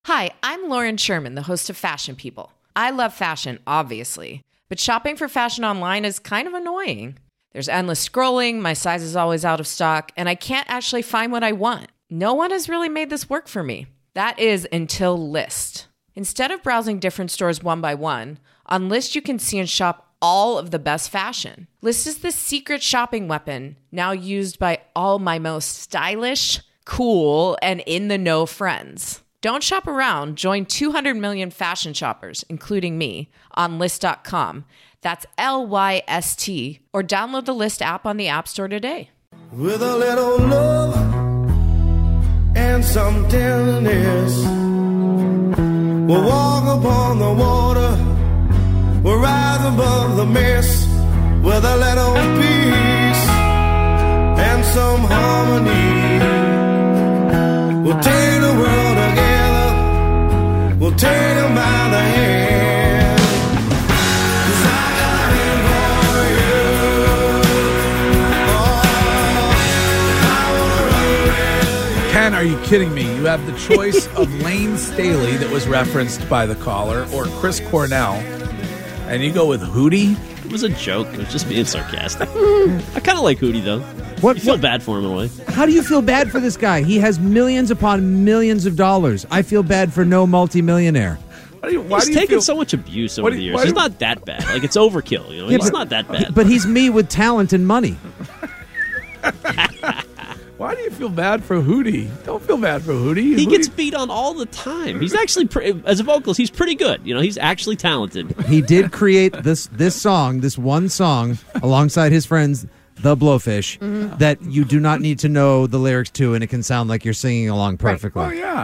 Hi, I'm Lauren Sherman, the host of Fashion People. I love fashion, obviously, but shopping for fashion online is kind of annoying. There's endless scrolling, my size is always out of stock, and I can't actually find what I want. No one has really made this work for me. That is until Lyst. Instead of browsing different stores one by one, on Lyst you can see and shop all of the best fashion. Lyst is the secret shopping weapon, now used by all my most stylish, cool, and in-the-know friends. Don't shop around. Join 200 million fashion shoppers, including me, on Lyst.com. That's Lyst, or download the Lyst app on the App Store today. With a little love and some tenderness, we'll walk upon the water, we'll rise above the mist, with a little peace and some harmony. We'll take the world together, we'll take them by the hand. 'Cause I got it for you. Ken, are you kidding me? You have the choice of Lane Staley that was referenced by the caller or Chris Cornell, and you go with Hootie? It was a joke. It was just being sarcastic. I kind of like Hootie, though. You feel bad for him in a way. How do you feel bad for this guy? He has millions upon millions of dollars. I feel bad for no multimillionaire. He's taken so much abuse over the years. He's not that bad. Like, it's overkill. You know, he's not that bad. But he's me with talent and money. Why do you feel bad for Hootie? Don't feel bad for Hootie. He gets beat on all the time. He's actually, as a vocalist, he's pretty good. You know, he's actually talented. He did create this song, this one song, alongside his friends, The Blowfish, that you do not need to know the lyrics to, and it can sound like you're singing along perfectly. Oh, yeah.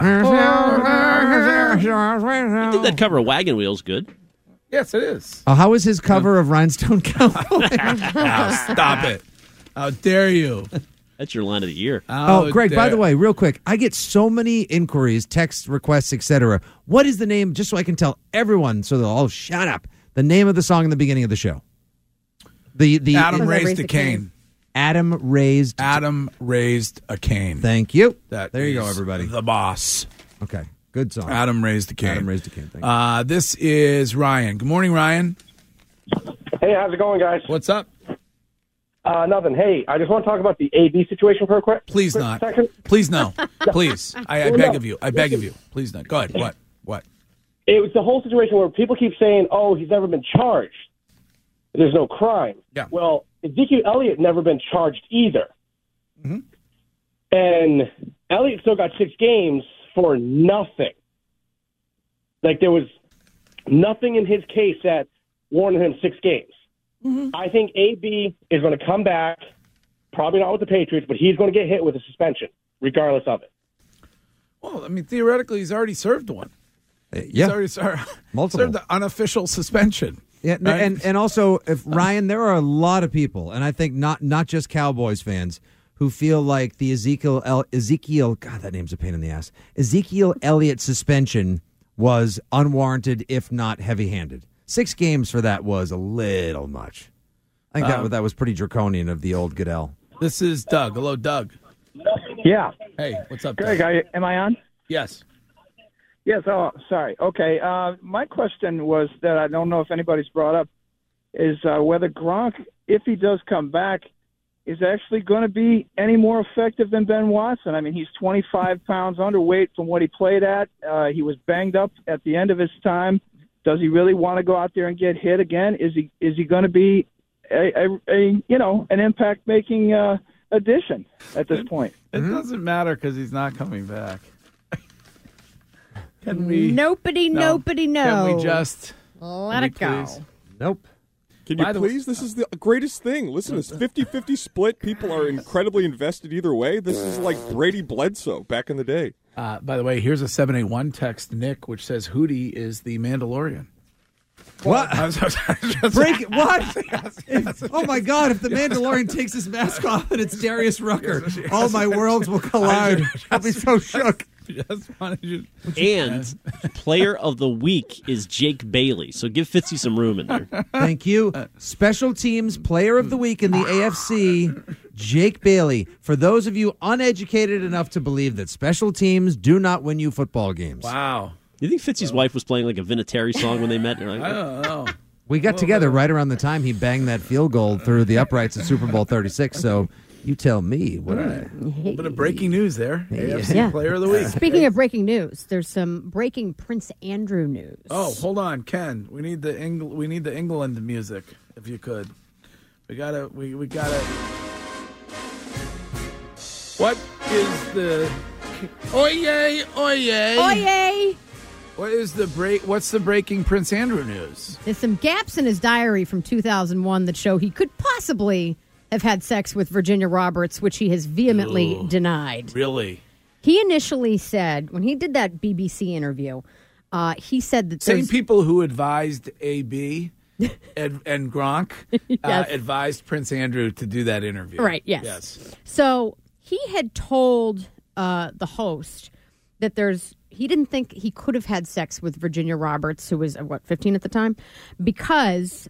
He did that cover of Wagon Wheels good. Yes, it is. How is his cover of Rhinestone Cowboy? Stop it. How dare you? That's your line of the year. Oh, Greg, by the way, real quick, I get so many inquiries, text requests, etc. What is the name, just so I can tell everyone, so they'll all shut up, the name of the song in the beginning of the show? Adam raised a cane. Adam raised a cane. Thank you. There you go, everybody. The boss. Okay, good song. Adam raised a cane. Adam raised a cane. Thank you. This is Ryan. Good morning, Ryan. Hey, how's it going, guys? What's up? Nothing. Hey, I just want to talk about the AB situation for a quick second. Please no. Please. I beg of you. I beg of you. Please no. Go ahead. What? It was the whole situation where people keep saying, oh, he's never been charged. There's no crime. Yeah. Well, Ezekiel Elliott never been charged either. Mm-hmm. And Elliott still got 6 games for nothing. Like, there was nothing in his case that warranted him 6 games. Mm-hmm. I think AB is going to come back, probably not with the Patriots, but he's going to get hit with a suspension, regardless of it. Well, I mean, theoretically, he's already served one. Yeah. He's already served the unofficial suspension. Yeah, right? and also, if Ryan, there are a lot of people, and I think not just Cowboys fans, who feel like the Ezekiel, God, that name's a pain in the ass, Ezekiel Elliott suspension was unwarranted, if not heavy-handed. 6 games for that was a little much. I think that was pretty draconian of the old Goodell. This is Doug. Hello, Doug. Yeah. Hey, what's up, Greg, Doug? am I on? Yes. Yes. Oh, sorry. Okay. My question was that I don't know if anybody's brought up is whether Gronk, if he does come back, is actually going to be any more effective than Ben Watson. I mean, he's 25 pounds underweight from what he played at. He was banged up at the end of his time. Does he really want to go out there and get hit again? Is he going to be an impact making addition at this point? It doesn't matter because he's not coming back. Can we? Nobody know. Can we just let it go? Please? Nope. Can you please? This is the greatest thing. Listen, it's 50-50 split. People are incredibly invested either way. This is like Brady Bledsoe back in the day. By the way, here's a 781 text, Nick, which says Hootie is the Mandalorian. What? Break it. What? Oh, my God. If the Mandalorian takes his mask off and it's Darius Rucker, all my worlds will collide. I'll be so shook. And player of the week is Jake Bailey. So give Fitzy some room in there. Thank you. Special teams player of the week in the AFC, Jake Bailey. For those of you uneducated enough to believe that special teams do not win you football games. Wow. You think Fitzy's wife was playing like a Vinatieri song when they met? Like, I don't know. We got together right around the time he banged that field goal through the uprights at Super Bowl 36, so you tell me what A little bit of breaking news there. AFC Yeah. Player of the Week. Speaking of breaking news, there's some breaking Prince Andrew news. Oh, hold on, Ken. We need the England music, if you could. We gotta. What is the? Oye, oye, Oye! What's the breaking Prince Andrew news? There's some gaps in his diary from 2001 that show he could possibly have had sex with Virginia Roberts, which he has vehemently denied. Really? He initially said, when he did that BBC interview, he said that Same there's... people who advised AB and Gronk Yes. advised Prince Andrew to do that interview. Right, yes. So he had told the host that he didn't think he could have had sex with Virginia Roberts, who was, 15 at the time, because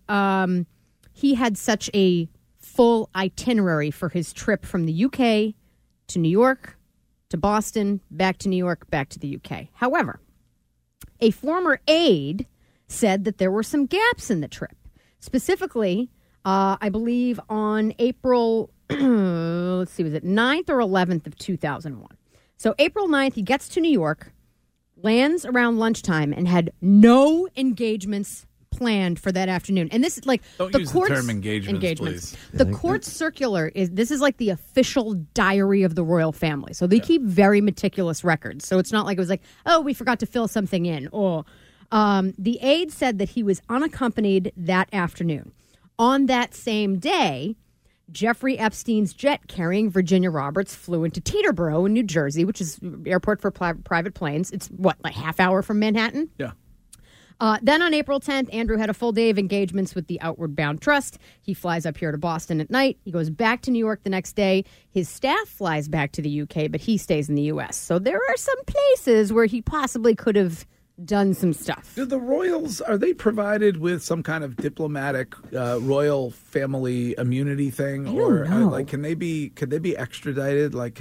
he had such a full itinerary for his trip from the UK to New York, to Boston, back to New York, back to the UK. However, a former aide said that there were some gaps in the trip. Specifically, I believe on April, was it 9th or 11th of 2001. So April 9th, he gets to New York, lands around lunchtime, and had no engagements planned for that afternoon. And this is like Don't the use court's the term engagements, please. The court's circular this is like the official diary of the royal family. So they keep very meticulous records. So it's not like it was like, oh, we forgot to fill something in. Or the aide said that he was unaccompanied that afternoon. On that same day, Jeffrey Epstein's jet carrying Virginia Roberts flew into Teterboro in New Jersey, which is airport for private planes. It's like half hour from Manhattan? Yeah. Then on April 10th, Andrew had a full day of engagements with the Outward Bound Trust. He flies up here to Boston at night. He goes back to New York the next day. His staff flies back to the UK, but he stays in the U.S. So there are some places where he possibly could have done some stuff. Do the royals, are they provided with some kind of diplomatic royal family immunity thing? I don't know. Like, could they be extradited? Like,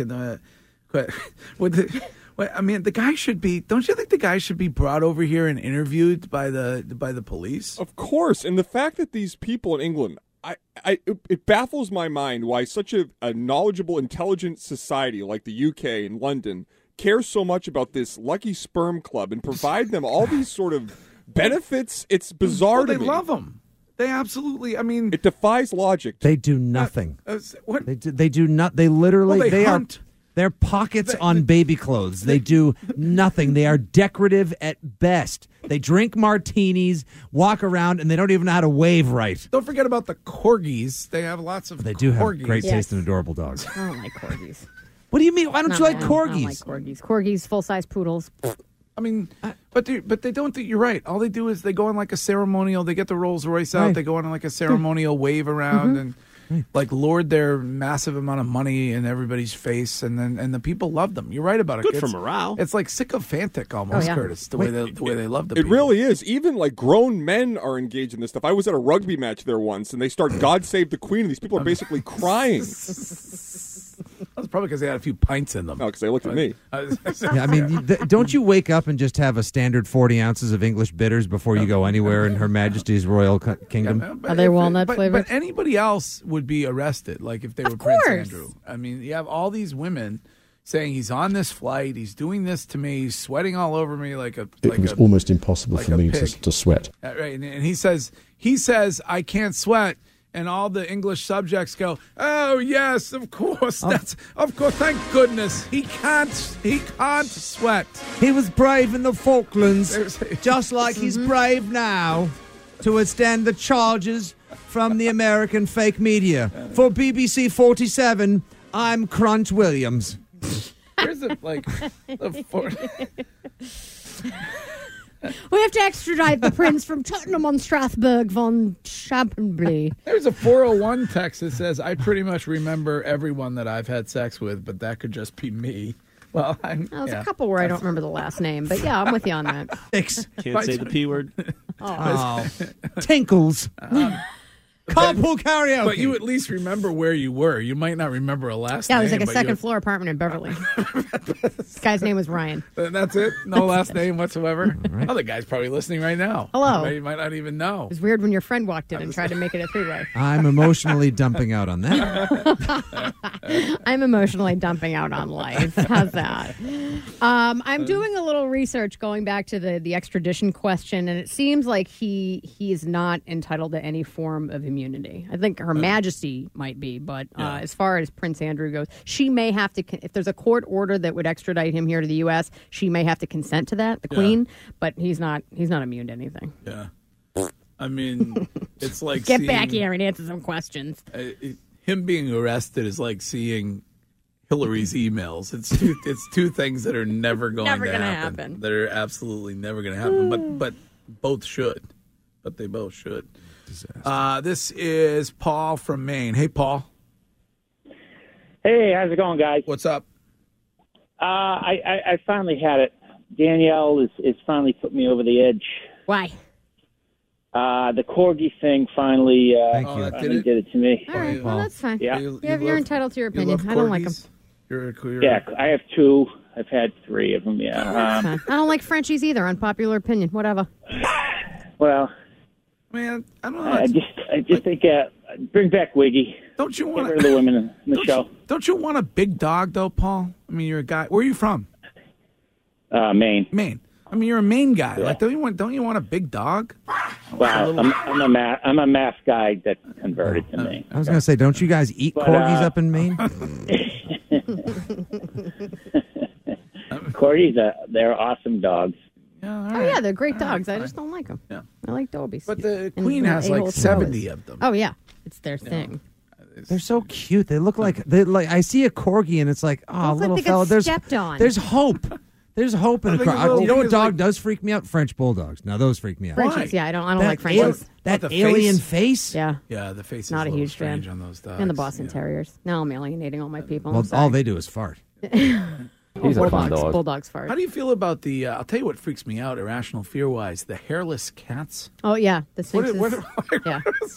the guy should be. Don't you think the guy should be brought over here and interviewed by the police? Of course, and the fact that these people in England, it baffles my mind why such a knowledgeable, intelligent society like the UK and London cares so much about this lucky sperm club and provide them all these sort of benefits. It's bizarre to me. They love them. They absolutely. I mean, it defies logic. They do nothing. What? They do not. They literally. Well, they are. hunt. They're pockets on baby clothes. They do nothing. They are decorative at best. They drink martinis, walk around, and they don't even know how to wave right. Don't forget about the corgis. They have lots of. They do have corgis. great taste in adorable dogs. I don't like corgis. What do you mean? Why don't you like corgis? I don't like corgis. Corgis, full-size poodles. I mean, but they don't. You're right. All they do is they go on like a ceremonial. They get the Rolls Royce out. Right. They go on like a ceremonial wave around and like lord their massive amount of money in everybody's face, and the people love them. You're right about it. Good for morale. It's like sycophantic almost, Curtis. The way they love the It people. really is. Even like grown men are engaged in this stuff. I was at a rugby match there once, and they start "God Save the Queen," and these people are basically crying. That's probably because they had a few pints in them. No, because they looked at me. Yeah, I mean, don't you wake up and just have a standard 40 ounces of English bitters before you go anywhere in Her Majesty's Royal Kingdom? Are they walnut flavored? But anybody else would be arrested, like if they were course. Prince Andrew. I mean, you have all these women saying he's on this flight, he's doing this to me, he's sweating all over me like a. It was almost impossible like for a me pig. to sweat. Right, and he says I can't sweat. And all the English subjects go, oh yes, of course, thank goodness he can't sweat. He was brave in the Falklands, just like he's brave now to withstand the charges from the American fake media. For BBC 47, I'm Crunch Williams. Here's the We have to extradite the prince from Tottenham on Strasbourg von Champernblay. There's a 401 text that says, I pretty much remember everyone that I've had sex with, but that could just be me. Well, There's a couple where I don't remember the last name, but yeah, I'm with you on that. Six. Can't say the P word. Oh. Tinkles. Carpool karaoke. But you at least remember where you were. You might not remember a last Yeah, name. it was like a but second floor apartment in Beverly. This guy's name was Ryan. That's it? No last name whatsoever? Right. Other guy's probably listening right now. Hello. You might not even know. It was weird when your friend walked in and tried to make it a three-way. I'm emotionally dumping out on that. I'm emotionally dumping out on life. How's that? I'm doing a little research going back to the extradition question, and it seems like he is not entitled to any form of immunity. I think Her Majesty might be, but as far as Prince Andrew goes, she may have to, if there's a court order that would extradite him here to the U.S., she may have to consent to that, the Queen, but he's not immune to anything. Yeah. I mean, it's like Get back here and answer some questions. Him being arrested is like seeing Hillary's emails. It's two things that are never going to happen. That are absolutely never going to happen. But both should. But they both should. This is Paul from Maine. Hey, Paul. Hey, how's it going, guys? What's up? I finally had it. Danielle is finally put me over the edge. Why? The corgi thing finally, did it to me. All right, well, that's fine. Yeah. You're entitled to your opinion. I don't like them. Yeah, I have two. I've had three of them, yeah. I don't like Frenchies either, unpopular opinion. Whatever. Well, man, I don't know. I just think bring back Wiggy. Don't you want Get rid of the women in the show? Don't you want a big dog, though, Paul? I mean, you're a guy. Where are you from? Maine. Maine. I mean, you're a Maine guy. Yeah. Like, don't you want a big dog? Well, I'm a math guy that converted to Maine. I was going to say, don't you guys eat corgis up in Maine? Corgis, they're awesome dogs. Yeah, Oh, yeah, they're great dogs. I just don't like them. Yeah. I like Dobies. But the Queen has like 70 of them. Oh, yeah. It's their thing. They're so cute. They look like I see a corgi and it's like, oh, little like fella. Stepped on. There's hope. There's hope in a corgi. You know what dog does freak me out? French bulldogs. Now those freak me out. Frenchies, yeah. I don't like Frenchies. That alien face. Yeah. Yeah, the face is not a huge strange fan on those dogs. And the Boston Terriers. Now I'm alienating all my people. Well, all they do is fart. He's a fun dog. Bulldogs fart. How do you feel about the? I'll tell you what freaks me out, irrational fear-wise. The hairless cats. Oh yeah, the Sphinx. Yeah.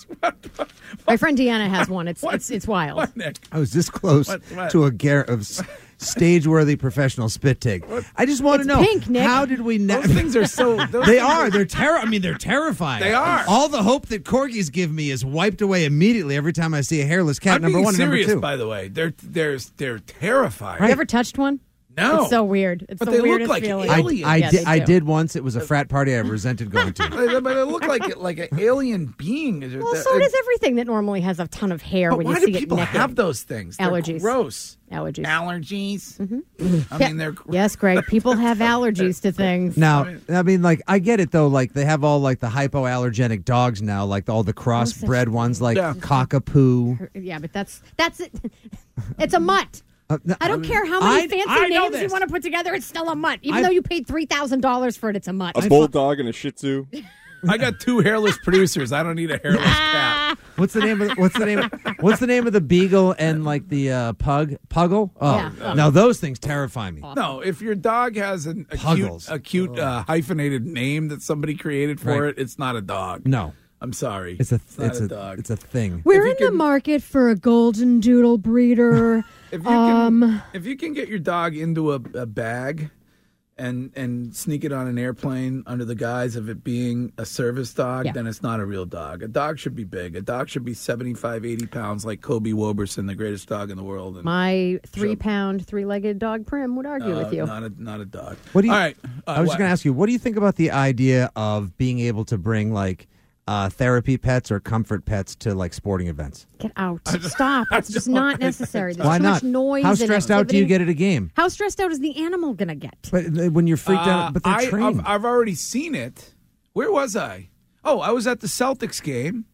My friend Deanna has one. It's wild. What, Nick? I was this close to a garret of stage-worthy professional spit take. I just want to know, pink, Nick. How did we? Those things are so. They are. They're they're terrifying. They are. All the hope that corgis give me is wiped away immediately every time I see a hairless cat. I'm number being one, serious, and number two. by the way. They're terrifying. Have you ever touched one? No. It's so weird. It's But the they look weirdest like feeling. aliens. I did once. It was a frat party I resented going to. But it looked like an alien being. Well, so does everything that normally has a ton of hair But when why you do see it people naked. have those things? They're Allergies. gross. Allergies. Allergies. I mean, they're gross. Yes, Greg. People have allergies to things. Now, I mean, like, I get it, though. Like, they have all, like, the hypoallergenic dogs now, like all the crossbred ones, like cockapoo. Yeah, but that's it. It's a mutt. I don't care how many fancy names you want to put together. It's still a mutt. Even though you paid $3,000 for it, it's a mutt. A bulldog and a Shih Tzu. I got two hairless producers. I don't need a hairless cat. What's the name of the beagle and like the pug? Puggle? Oh, Yeah. no, those things terrify me. No, if your dog has a cute hyphenated name that somebody created for it, it's not a dog. No. I'm sorry. It's not a dog. It's a thing. We're in the market for a golden doodle breeder. If you can get your dog into a bag and sneak it on an airplane under the guise of it being a service dog, then it's not a real dog. A dog should be big. A dog should be 75, 80 pounds like Kobe Woberson, the greatest dog in the world. And My 3-pound, 3-legged dog Prim would argue with you. Not a dog. What do you? All right. I was just going to ask you, what do you think about the idea of being able to bring like therapy pets or comfort pets to like sporting events? Get out. Stop. It's just not necessary. There's Why too not? much noise. How and stressed out do you get at a game? How stressed out is the animal going to get? But when you're freaked out, but they're trained. I've already seen it. Where was I? Oh, I was at the Celtics game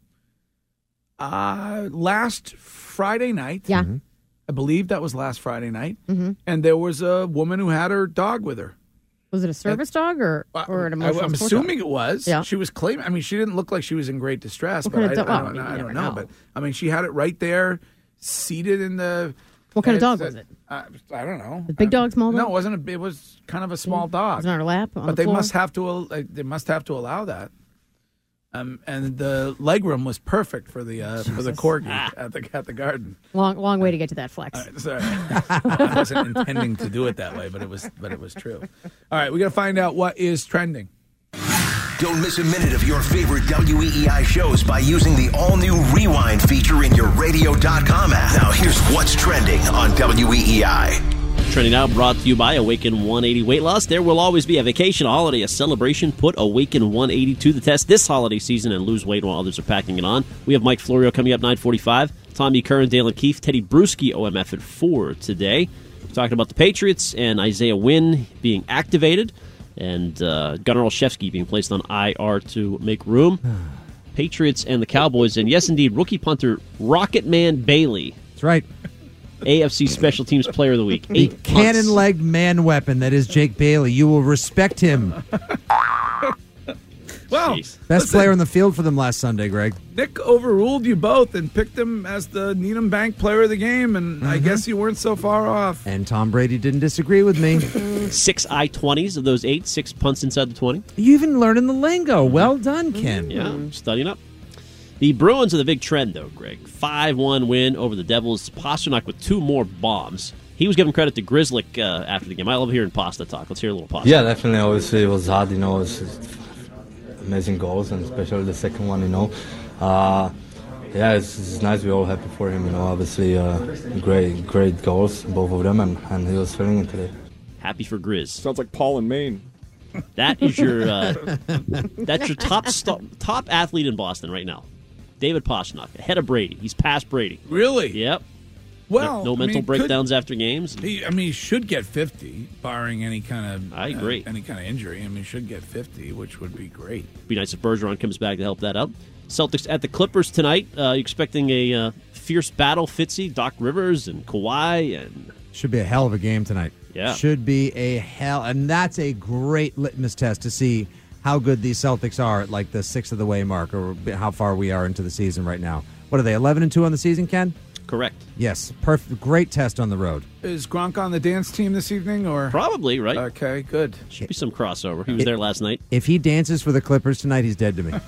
last Friday night. Yeah. Mm-hmm. I believe that was last Friday night. Mm-hmm. And there was a woman who had her dog with her. Was it a service dog or an emotional I'm support assuming dog? it was. Yeah. She was claiming. I mean, she didn't look like she was in great distress. What But kind of dog? I don't know. But I mean, she had it right there, seated in the. What kind of dog was it? I don't know. A big dog, small dog? No, it wasn't. It was kind of a small dog. Was it on her lap? On But the they floor? must have to. They must have to allow that. And the legroom was perfect for the corgi at the garden. Long way to get to that flex. Sorry, I wasn't intending to do it that way, but it was true. All right, we got to find out what is trending. Don't miss a minute of your favorite WEEI shows by using the all-new Rewind feature in your radio.com app. Now here's what's trending on WEEI. Trending now brought to you by Awaken 180 Weight Loss. There will always be a vacation, a holiday, a celebration. Put Awaken 180 to the test this holiday season and lose weight while others are packing it on. We have Mike Florio coming up 9:45. Tommy Curran, Dalen Keefe, Teddy Bruschi, OMF at 4 today. We're talking about the Patriots and Isaiah Wynn being activated and Gunnar Olszewski being placed on IR to make room. Patriots and the Cowboys. And yes, indeed, rookie punter Rocket Man Bailey. That's right. AFC Special Teams Player of the Week. The cannon-legged man weapon that is Jake Bailey. You will respect him. Well, best player on the field for them last Sunday, Greg. Nick overruled you both and picked him as the Needham Bank Player of the Game, and I guess you weren't so far off. And Tom Brady didn't disagree with me. 6 I-20s of those 8, 6 punts inside the 20. You even learning the lingo. Well done, Ken. Yeah, studying up. The Bruins are the big trend, though, Greg. 5-1 win over the Devils. Pasternak with 2 more bombs. He was giving credit to Grzelcyk after the game. I love hearing Pasta talk. Let's hear a little Pasta. Yeah, definitely. Obviously, it was hard. It was amazing goals, and especially the second one. Yeah, it's nice. We're all happy for him. Obviously, great goals, both of them, and he was feeling it today. Happy for Grizz. Sounds like Paul in Maine. That is your that's your top athlete in Boston right now. David Pasternak, ahead of Brady. He's past Brady. Really? Yep. Well, no mental breakdowns after games. He should get 50, barring any kind of I agree. Any kind of injury. He should get 50, which would be great. Be nice if Bergeron comes back to help that out. Celtics at the Clippers tonight. Expecting a fierce battle. Fitzy, Doc Rivers, and Kawhi, and should be a hell of a game tonight. Yeah, should be a hell, and that's a great litmus test to see how good these Celtics are at like the 6th of the way mark, or how far we are into the season right now. What are they, 11-2 on the season, Ken? Correct. Yes, perfect. Great test on the road. Is Gronk on the dance team this evening, or probably right? Okay, good. Should be some crossover. He was there last night. If he dances for the Clippers tonight, he's dead to me.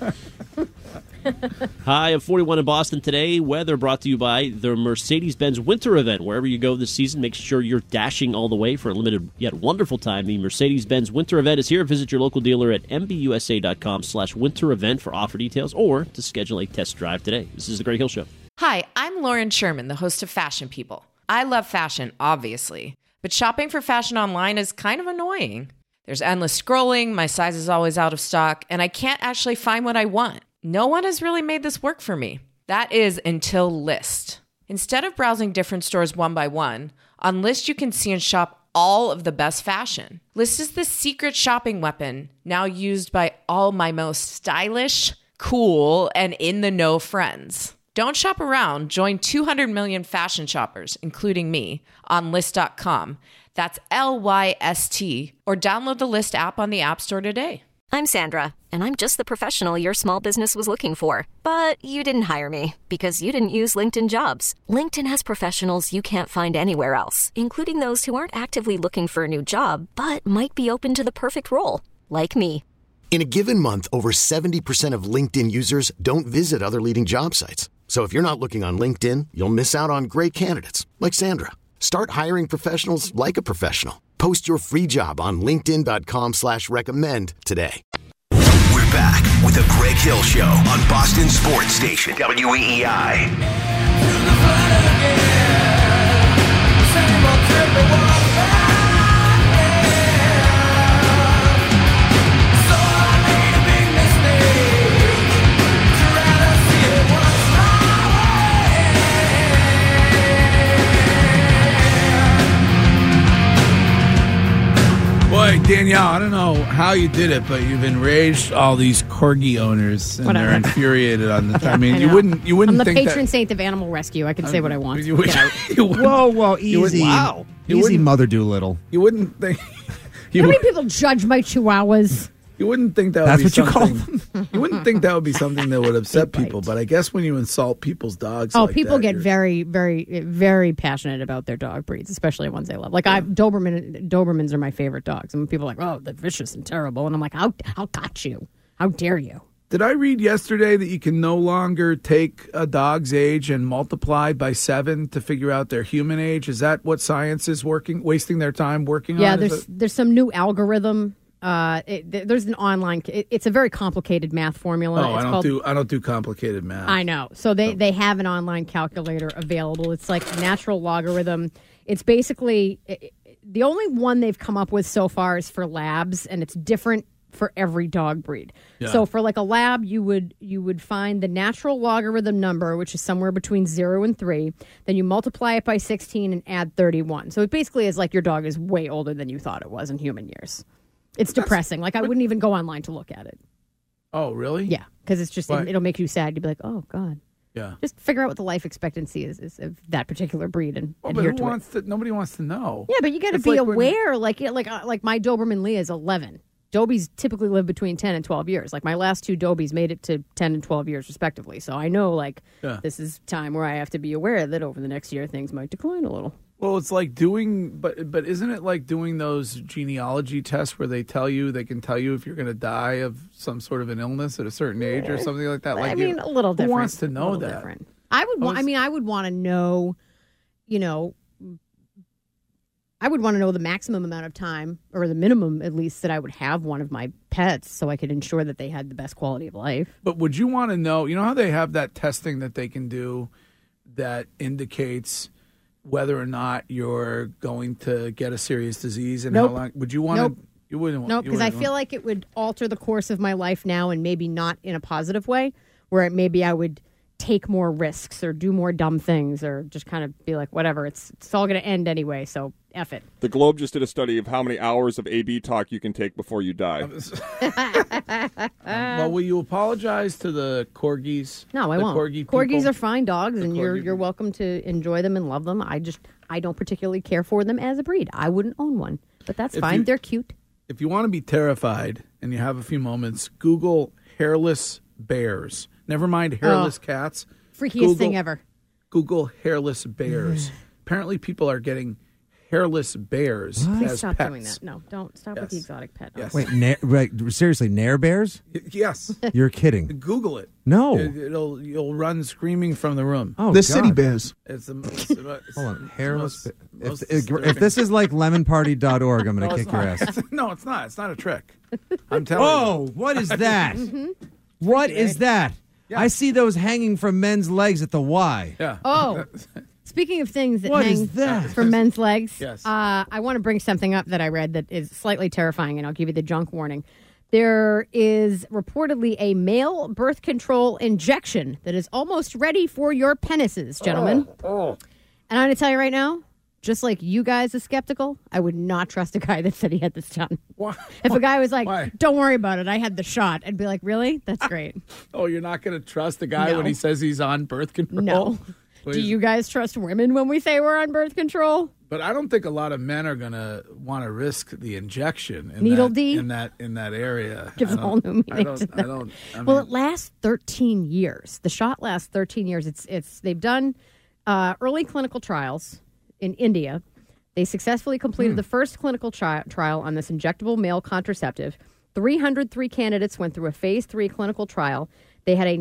High of 41 in Boston today. Weather brought to you by the Mercedes-Benz Winter Event. Wherever you go this season, make sure you're dashing all the way for a limited yet wonderful time. The Mercedes-Benz Winter Event is here. Visit your local dealer at mbusa.com/winter event for offer details or to schedule a test drive today. This is The Greg Hill Show. Hi, I'm Lauren Sherman, the host of Fashion People. I love fashion, obviously, but shopping for fashion online is kind of annoying. There's endless scrolling, my size is always out of stock, and I can't actually find what I want. No one has really made this work for me. That is until Lyst. Instead of browsing different stores one by one, on Lyst you can see and shop all of the best fashion. Lyst is the secret shopping weapon now used by all my most stylish, cool, and in-the-know friends. Don't shop around. Join 200 million fashion shoppers, including me, on Lyst.com. That's LYST. Or download the Lyst app on the App Store today. I'm Sandra, and I'm just the professional your small business was looking for. But you didn't hire me because you didn't use LinkedIn Jobs. LinkedIn has professionals you can't find anywhere else, including those who aren't actively looking for a new job, but might be open to the perfect role, like me. In a given month, over 70% of LinkedIn users don't visit other leading job sites. So if you're not looking on LinkedIn, you'll miss out on great candidates like Sandra. Start hiring professionals like a professional. Post your free job on linkedin.com/recommend today. We're back with the Greg Hill Show on Boston Sports Station, WEEI. Boy, Danielle, I don't know how you did it, but you've enraged all these corgi owners, and they're infuriated on the. I mean, you wouldn't I'm the think patron that, saint of animal rescue. I can say what I want. Whoa, easy. Wow. Easy, Mother Doolittle. You wouldn't think. How many people judge my chihuahuas? You wouldn't think that would That's be what you call something. You wouldn't think that would be something that would upset people, but I guess when you insult people's dogs, like people that, get very, very, very passionate about their dog breeds, especially ones they love. Like Dobermans are my favorite dogs, and when people are like, "Oh, they're vicious and terrible," and I'm like, "How got you? How dare you?" Did I read yesterday that you can no longer take a dog's age and multiply by 7 to figure out their human age? Is that what science is wasting their time working on? Yeah, there's some new algorithm. There's an online. It's a very complicated math formula. Oh, I don't do complicated math. I know. So they have an online calculator available. It's like natural logarithm. It's basically the only one they've come up with so far is for labs, and it's different for every dog breed. Yeah. So for like a lab, you would find the natural logarithm number, which is somewhere between 0 and 3. Then you multiply it by 16 and add 31. So it basically is like your dog is way older than you thought it was in human years. It's depressing. Like I wouldn't even go online to look at it. Oh, really? Yeah, because it's just it'll make you sad. You'd be like, oh God. Yeah. Just figure out what the life expectancy is of that particular breed and but adhere to it. Nobody wants to know. Yeah, but you got to be aware. Like my Doberman Leah is 11. Dobies typically live between 10 and 12 years. Like my last 2 Dobies made it to 10 and 12 years respectively. So I know this is time where I have to be aware that over the next year things might decline a little. Well, it's like but isn't it like doing those genealogy tests where they can tell you if you're going to die of some sort of an illness at a certain age or something like that? Like a little different. Who wants to know that? Different. I would want to know, I would want to know the maximum amount of time, or the minimum at least, that I would have one of my pets so I could ensure that they had the best quality of life. But would you want to know, how they have that testing that they can do that indicates whether or not you're going to get a serious disease and how long? Would you want to? You wouldn't want. No, because I feel like it would alter the course of my life now, and maybe not in a positive way, where maybe I would take more risks or do more dumb things or just kind of be like, whatever, it's all going to end anyway, so F it. The Globe just did a study of how many hours of AB talk you can take before you die. Well, will you apologize to the corgis? No, I won't. Corgis are fine dogs, and you're welcome to enjoy them and love them. I don't particularly care for them as a breed. I wouldn't own one, but that's fine. They're cute. If you want to be terrified and you have a few moments, Google hairless bears. Never mind hairless cats. Freakiest thing ever. Google hairless bears. Apparently people are getting hairless bears as stop pets. doing that. No, don't stop with the exotic pet. Yes. Wait, seriously, Nair bears? Yes. You're kidding. Google it. No. You'll run screaming from the room. Oh, the God. city bears. It's Hold on, hairless. If this is like lemonparty.org, I'm going to kick your ass. No, it's not. It's not a trick. I'm telling you. Oh, what is that? What is that? Yeah. I see those hanging from men's legs at the Y. Yeah. Oh. Speaking of things that what hang is that? from men's legs, yes. I want to bring something up that I read that is slightly terrifying, and I'll give you the junk warning. There is reportedly a male birth control injection that is almost ready for your penises, gentlemen. And I'm going to tell you right now, just like you guys are skeptical, I would not trust a guy that said he had this done. Why? If a guy was like, Why? Don't worry about it, I had the shot, I'd be like, really? That's great. Oh, you're not going to trust a guy when he says he's on birth control? No. Do you guys trust women when we say we're on birth control? But I don't think a lot of men are going to want to risk the injection in Needle that, D? in that area. Gives a whole new meaning to that. Well, it lasts 13 years. The shot lasts 13 years. They've done early clinical trials in India. They successfully completed the first clinical trial on this injectable male contraceptive. 303 candidates went through a phase 3 clinical trial. They had a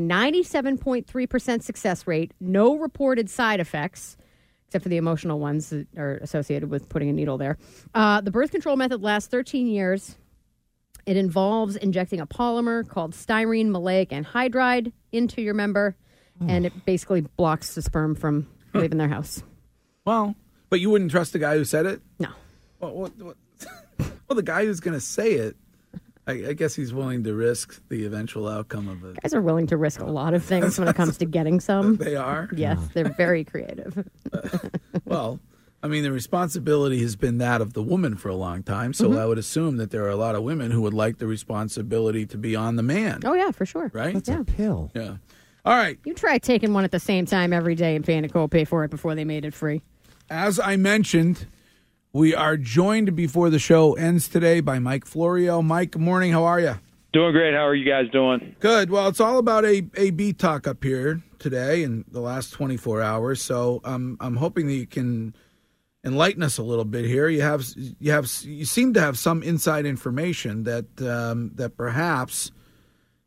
97.3% success rate, no reported side effects, except for the emotional ones that are associated with putting a needle there. The birth control method lasts 13 years. It involves injecting a polymer called styrene maleic anhydride into your member, and it basically blocks the sperm from leaving their house. Well, but you wouldn't trust the guy who said it? No. Well, the guy who's going to say it, I guess he's willing to risk the eventual outcome of it. Guys are willing to risk a lot of things when it comes to getting some. They are? Yes, they're very creative. Well, I mean, the responsibility has been that of the woman for a long time, so I would assume that there are a lot of women who would like the responsibility to be on the man. Oh, yeah, for sure. Right? That's a pill. Yeah. All right. You try taking one at the same time every day and paying a copay for it before they made it free. As I mentioned, we are joined before the show ends today by Mike Florio. Mike, good morning. How are you? Doing great. How are you guys doing? Good. Well, it's all about AB talk up here today in the last 24 hours. So I'm hoping that you can enlighten us a little bit here. You seem to have some inside information that that perhaps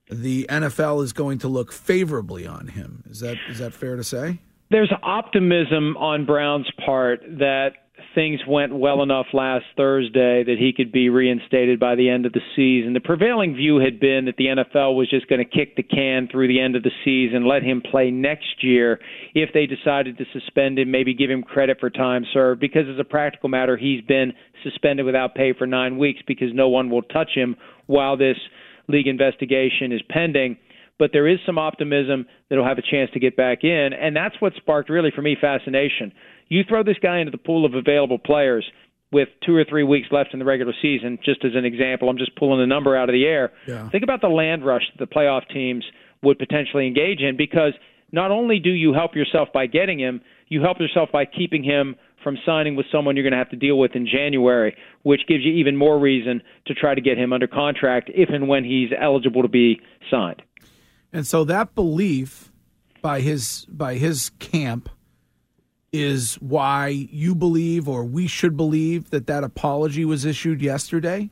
the NFL is going to look favorably on him. Is that fair to say? There's optimism on Brown's part that things went well enough last Thursday that he could be reinstated by the end of the season. The prevailing view had been that the NFL was just going to kick the can through the end of the season, let him play next year if they decided to suspend him, maybe give him credit for time served, because as a practical matter, he's been suspended without pay for 9 weeks because no one will touch him while this league investigation is pending. But there is some optimism that he'll have a chance to get back in, and that's what sparked, really, for me, fascination. You throw this guy into the pool of available players with 2 or 3 weeks left in the regular season, just as an example. I'm just pulling a number out of the air. Yeah. Think about the land rush that the playoff teams would potentially engage in, because not only do you help yourself by getting him, you help yourself by keeping him from signing with someone you're going to have to deal with in January, which gives you even more reason to try to get him under contract if and when he's eligible to be signed. And so that belief by his camp is why you believe, or we should believe, that apology was issued yesterday?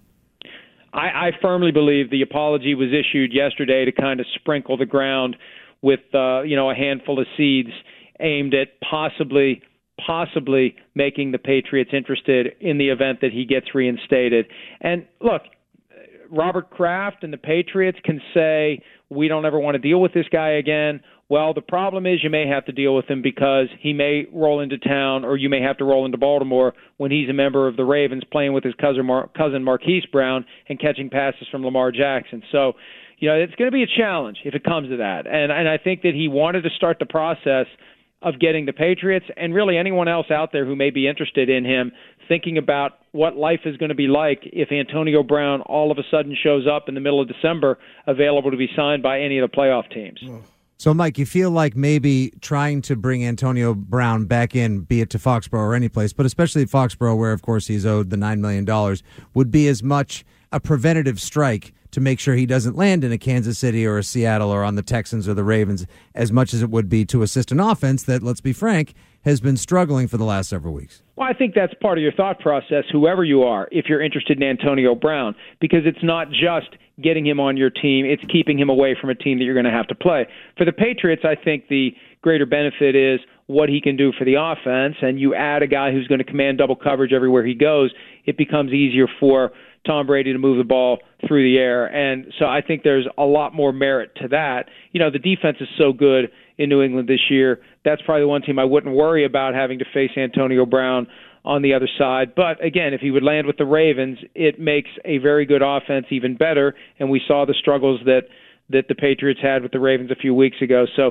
I firmly believe the apology was issued yesterday to kind of sprinkle the ground with a handful of seeds aimed at possibly making the Patriots interested in the event that he gets reinstated. And look, Robert Kraft and the Patriots can say, we don't ever want to deal with this guy again. Well, the problem is you may have to deal with him because he may roll into town, or you may have to roll into Baltimore when he's a member of the Ravens playing with his cousin Marquise Brown and catching passes from Lamar Jackson. So, it's going to be a challenge if it comes to that. And I think that he wanted to start the process of getting the Patriots and really anyone else out there who may be interested in him thinking about what life is going to be like if Antonio Brown all of a sudden shows up in the middle of December available to be signed by any of the playoff teams. So, Mike, you feel like maybe trying to bring Antonio Brown back in, be it to Foxborough or any place, but especially at Foxborough, where, of course, he's owed the $9 million, would be as much a preventative strike to make sure he doesn't land in a Kansas City or a Seattle or on the Texans or the Ravens, as much as it would be to assist an offense that, let's be frank, has been struggling for the last several weeks. Well, I think that's part of your thought process, whoever you are, if you're interested in Antonio Brown, because it's not just getting him on your team, it's keeping him away from a team that you're going to have to play. For the Patriots, I think the greater benefit is what he can do for the offense, and you add a guy who's going to command double coverage everywhere he goes, it becomes easier for Tom Brady to move the ball through the air. And so I think there's a lot more merit to that. The defense is so good in New England this year. That's probably the one team I wouldn't worry about having to face Antonio Brown on the other side. But again, if he would land with the Ravens, it makes a very good offense even better. And we saw the struggles that the Patriots had with the Ravens a few weeks ago. So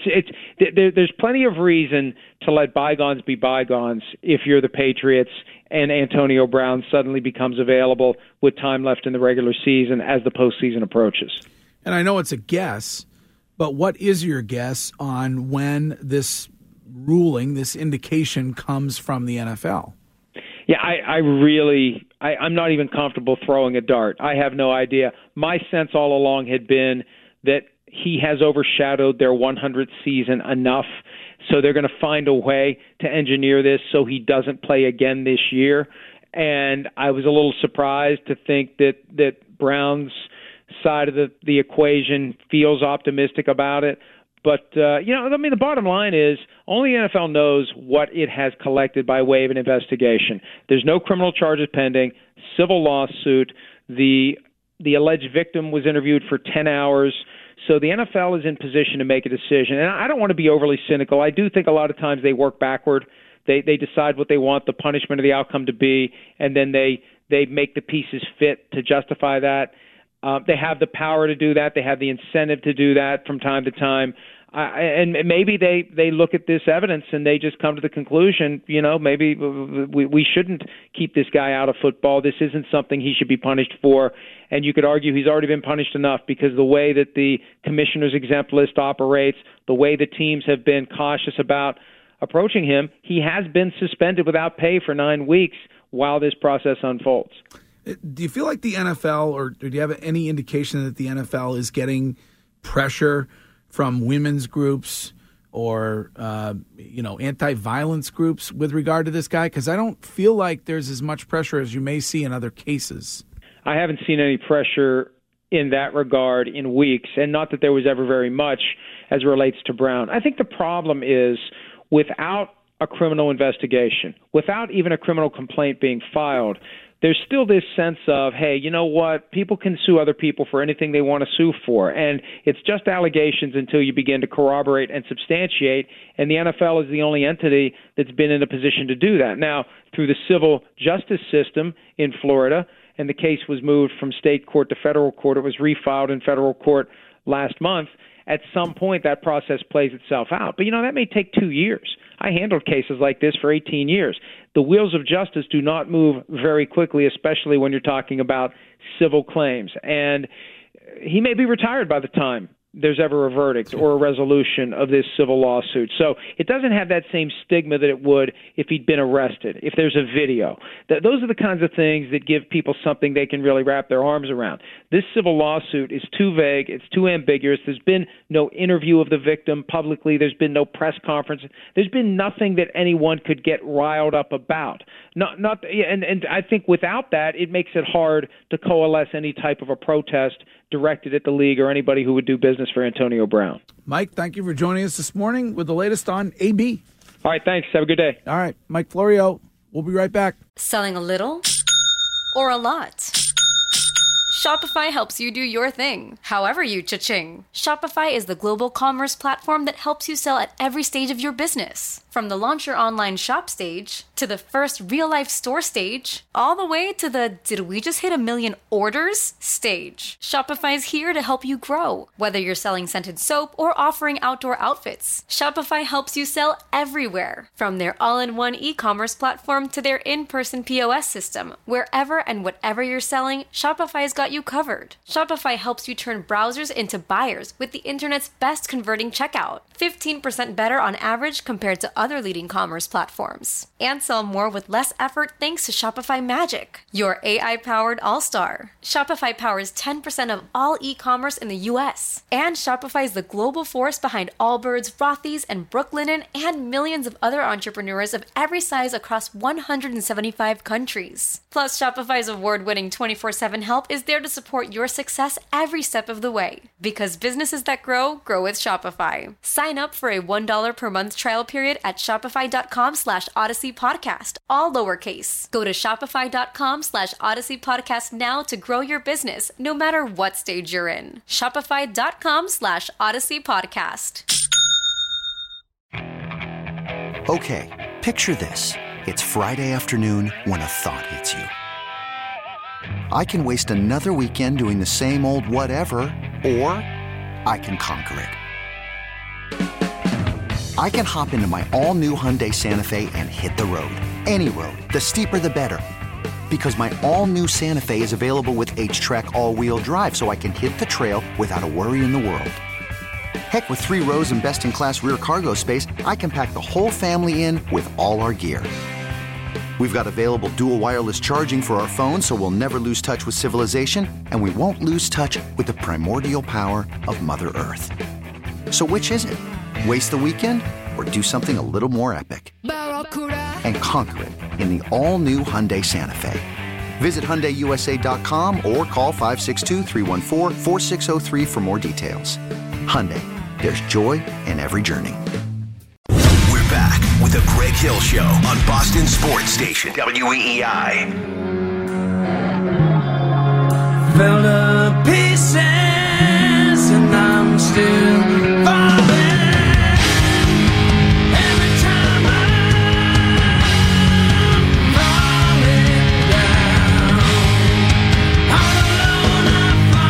there's plenty of reason to let bygones be bygones if you're the Patriots and Antonio Brown suddenly becomes available with time left in the regular season as the postseason approaches. And I know it's a guess, but what is your guess on when this ruling, this indication comes from the NFL? Yeah, I'm not even comfortable throwing a dart. I have no idea. My sense all along had been that he has overshadowed their 100th season enough, so they're going to find a way to engineer this so he doesn't play again this year. And I was a little surprised to think that Brown's side of the equation feels optimistic about it. But, the bottom line is only the NFL knows what it has collected by way of an investigation. There's no criminal charges pending, civil lawsuit. The alleged victim was interviewed for 10 hours. So the NFL is in position to make a decision. And I don't want to be overly cynical. I do think a lot of times they work backward. They decide what they want the punishment or the outcome to be, and then they make the pieces fit to justify that. They have the power to do that. They have the incentive to do that from time to time. And maybe they look at this evidence and they just come to the conclusion, maybe we shouldn't keep this guy out of football. This isn't something he should be punished for. And you could argue he's already been punished enough because the way that the commissioner's exempt list operates, the way the teams have been cautious about approaching him, he has been suspended without pay for 9 weeks while this process unfolds. Do you feel like the NFL, or do you have any indication that the NFL is getting pressure from women's groups or, anti-violence groups with regard to this guy? Because I don't feel like there's as much pressure as you may see in other cases. I haven't seen any pressure in that regard in weeks, and not that there was ever very much as it relates to Brown. I think the problem is without a criminal investigation, without even a criminal complaint being filed, there's still this sense of, hey, you know what? People can sue other people for anything they want to sue for. And it's just allegations until you begin to corroborate and substantiate. And the NFL is the only entity that's been in a position to do that. Now, through the civil justice system in Florida, and the case was moved from state court to federal court, it was refiled in federal court last month. At some point, that process plays itself out. But, that may take 2 years. I handled cases like this for 18 years. The wheels of justice do not move very quickly, especially when you're talking about civil claims. And he may be retired by the time there's ever a verdict or a resolution of this civil lawsuit. So it doesn't have that same stigma that it would if he'd been arrested, if there's a video. Those are the kinds of things that give people something they can really wrap their arms around. This civil lawsuit is too vague. It's too ambiguous. There's been no interview of the victim publicly. There's been no press conference. There's been nothing that anyone could get riled up about. And I think without that, it makes it hard to coalesce any type of a protest directed at the league or anybody who would do business for Antonio Brown. Mike, thank you for joining us this morning with the latest on AB. All right, thanks. Have a good day. All right, Mike Florio, we'll be right back. Selling a little or a lot? Shopify helps you do your thing, however you cha-ching. Shopify is the global commerce platform that helps you sell at every stage of your business. From the launch your online shop stage, to the first real-life store stage, all the way to the did we just hit 1 million orders stage. Shopify's here to help you grow. Whether you're selling scented soap or offering outdoor outfits, Shopify helps you sell everywhere. From their all-in-one e-commerce platform to their in-person POS system, wherever and whatever you're selling, Shopify's got you covered. Shopify helps you turn browsers into buyers with the internet's best converting checkout. 15% better on average compared to other leading commerce platforms. And sell more with less effort thanks to Shopify Magic, your AI-powered all-star. Shopify powers 10% of all e-commerce in the U.S. And Shopify is the global force behind Allbirds, Rothy's, and Brooklinen, and millions of other entrepreneurs of every size across 175 countries. Plus, Shopify's award-winning 24/7 help is there to support your success every step of the way. Because businesses that grow, grow with Shopify. Sign up for a $1 per month trial period at shopify.com/Odyssey Podcast, all lowercase. Go to shopify.com/Odyssey Podcast now to grow your business, no matter what stage you're in. Shopify.com/Odyssey Podcast. Okay, picture this. It's Friday afternoon when a thought hits you. I can waste another weekend doing the same old whatever, or I can conquer it. I can hop into my all-new Hyundai Santa Fe and hit the road. Any road. The steeper, the better. Because my all-new Santa Fe is available with H-Track all-wheel drive, so I can hit the trail without a worry in the world. Heck, with 3 rows and best-in-class rear cargo space, I can pack the whole family in with all our gear. We've got available dual wireless charging for our phones, so we'll never lose touch with civilization, and we won't lose touch with the primordial power of Mother Earth. So which is it? Waste the weekend or do something a little more epic? And conquer it in the all-new Hyundai Santa Fe. Visit HyundaiUSA.com or call 562-314-4603 for more details. Hyundai, there's joy in every journey. We're back with the Greg Hill Show on Boston Sports Station, WEEI. Fell to pieces and I'm still falling. Every time I'm falling down, all alone I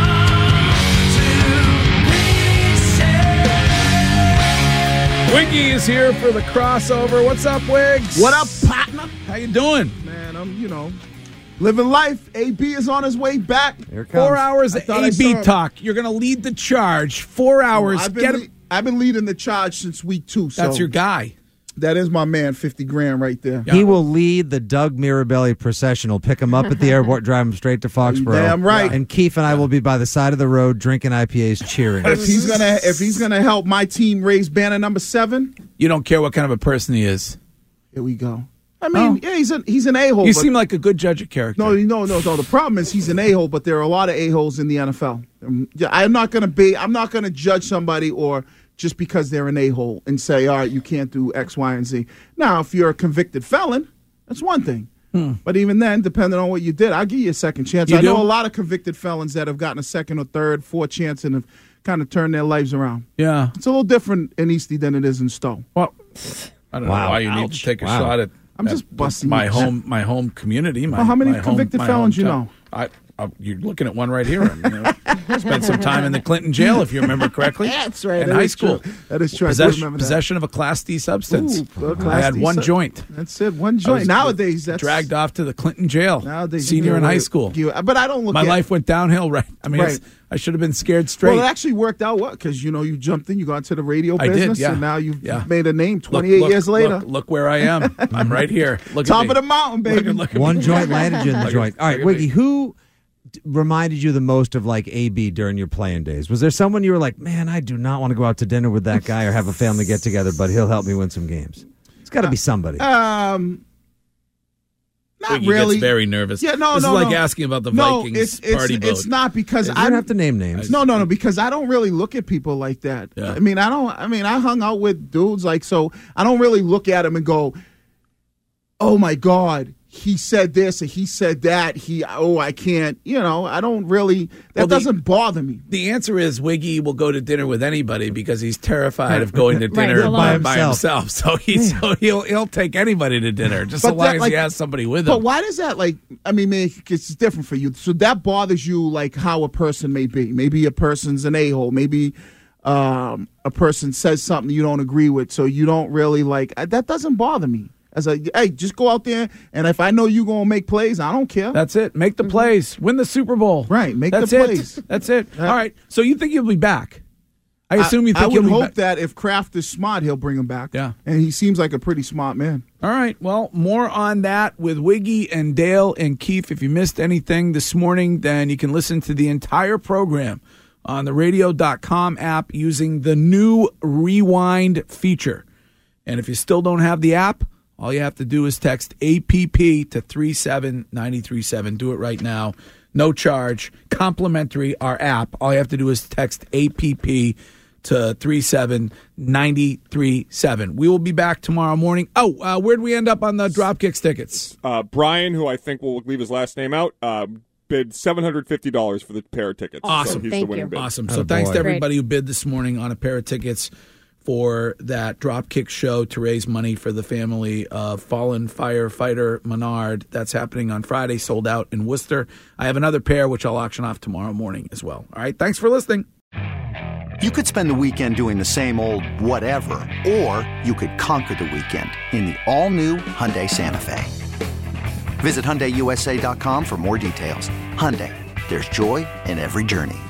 fall to pieces. Wiggy is here for the crossover. What's up, Wiggs? What up, partner? How you doing? Man, I'm, living life. AB is on his way back. Here it comes. 4 hours of AB talk. You're going to lead the charge. 4 hours. I've been leading the charge since week 2. So that's your guy. That is my man, 50 grand right there. He will lead the Doug Mirabelli procession. He'll pick him up at the airport, drive him straight to Foxborough. Damn right. And Keith and I will be by the side of the road drinking IPAs, cheering. If he's gonna help my team raise banner number 7, you don't care what kind of a person he is. Here we go. I mean, yeah, he's an a-hole. You but- seem like a good judge of character. No. The problem is he's an a-hole, but there are a lot of a-holes in the NFL. I'm not going to judge somebody or just because they're an a-hole and say, all right, you can't do X, Y, and Z. Now, if you're a convicted felon, that's one thing. But even then, depending on what you did, I'll give you a second chance. I know a lot of convicted felons that have gotten a second or third, fourth chance and have kind of turned their lives around. Yeah. It's a little different in Eastie than it is in Stowe. Well, I don't know why you need to take a shot at I'm just busting my you. home community. How many convicted felons you know? You're looking at one right here. Spent some time in the Clinton jail, if you remember correctly. That's right. In high school. That is true. I do remember that. Possession of a Class D substance. Ooh, I had one joint. That's it. One joint. Nowadays, that's dragged off to the Clinton jail. Nowadays, senior in high school. But I don't look. My life went downhill. Right. I mean, Right. I should have been scared straight. Well, it actually worked out well because you jumped in, you got into the radio I business, did, yeah. and now you've Yeah. made a name. 28 years later, Look where I am. I'm right here. Look top at me. of the mountain, baby. Look at One me. joint landed you in the Look joint. at- All right, look at Wiggy, me. who reminded you the most of like AB during your playing days? Was there someone you were like, man, I do not want to go out to dinner with that guy or have a family get together, but he'll help me win some games? It's got to be somebody. Not Wiggy really. gets very nervous. Yeah, no, This no, is like no. asking about the No, Vikings it's party boat. It's not because You I don't have to name names. No, because I don't really look at people like that. Yeah. I hung out with dudes so I don't really look at them and go, oh my God, he said this or he said that. I can't, I don't really, doesn't bother me. The answer is Wiggy will go to dinner with anybody because he's terrified of going to Right, dinner alone. by himself. So he'll take anybody to dinner just so But long that, as he has somebody with him. But why does that, it's different for you. So that bothers you, like how a person may be. Maybe a person's an a-hole. Maybe a person says something you don't agree with, so you don't really that doesn't bother me. As hey, just go out there, and if I know you're going to make plays, I don't care. That's it. Make the plays. Win the Super Bowl. Right, make That's the plays. That's it. All right. So you think he'll be back? I assume you think I would he'll be hope back. that if Kraft is smart, he'll bring him back. Yeah. And he seems like a pretty smart man. All right. Well, more on that with Wiggy and Dale and Keefe. If you missed anything this morning, then you can listen to the entire program on the radio.com app using the new Rewind feature. And if you still don't have the app, all you have to do is text APP to 37937. Do it right now. No charge. Complimentary, our app. All you have to do is text APP to 37937. We will be back tomorrow morning. Where'd we end up on the Dropkicks tickets? Brian, who I think will leave his last name out, bid $750 for the pair of tickets. Awesome. So he's Thank the winning you. bid. Awesome. So thanks to everybody who bid this morning on a pair of tickets for that Dropkick show to raise money for the family of fallen firefighter Menard. That's happening on Friday, sold out in Worcester. I have another pair, which I'll auction off tomorrow morning as well. All right, thanks for listening. You could spend the weekend doing the same old whatever, or you could conquer the weekend in the all-new Hyundai Santa Fe. Visit HyundaiUSA.com for more details. Hyundai, there's joy in every journey.